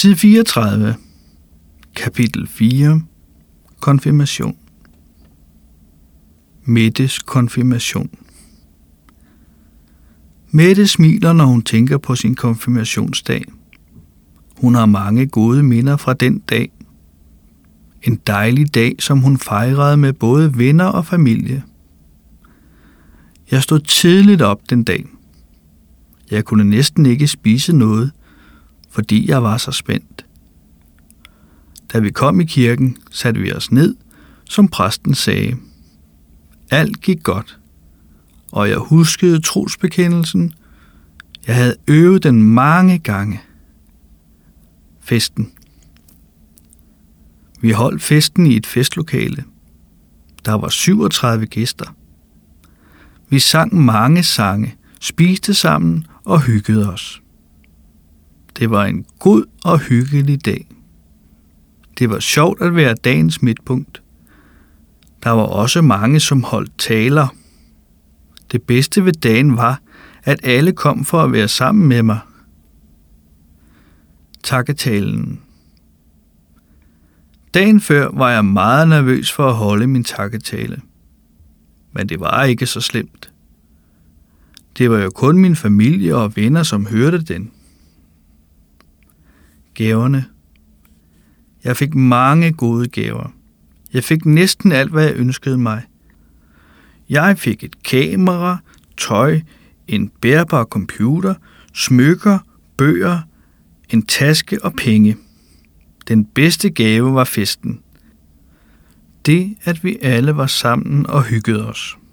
Side 34, kapitel 4, konfirmation. Mettes konfirmation. Mette smiler, når hun tænker på sin konfirmationsdag. Hun har mange gode minder fra den dag. En dejlig dag, som hun fejrede med både venner og familie. Jeg stod tidligt op den dag. Jeg kunne næsten ikke spise noget, fordi jeg var så spændt. Da vi kom i kirken, satte vi os ned, som præsten sagde. Alt gik godt, og jeg huskede trosbekendelsen. Jeg havde øvet den mange gange. Festen. Vi holdt festen i et festlokale. Der var 37 gæster. Vi sang mange sange, spiste sammen og hyggede os. Det var en god og hyggelig dag. Det var sjovt at være dagens midtpunkt. Der var også mange, som holdt taler. Det bedste ved dagen var, at alle kom for at være sammen med mig. Takketalen. Dagen før var jeg meget nervøs for at holde min takketale. Men det var ikke så slemt. Det var jo kun min familie og venner, som hørte den. Gaverne. Jeg fik mange gode gaver. Jeg fik næsten alt, hvad jeg ønskede mig. Jeg fik et kamera, tøj, en bærbar computer, smykker, bøger, en taske og penge. Den bedste gave var festen. Det, at vi alle var sammen og hyggede os.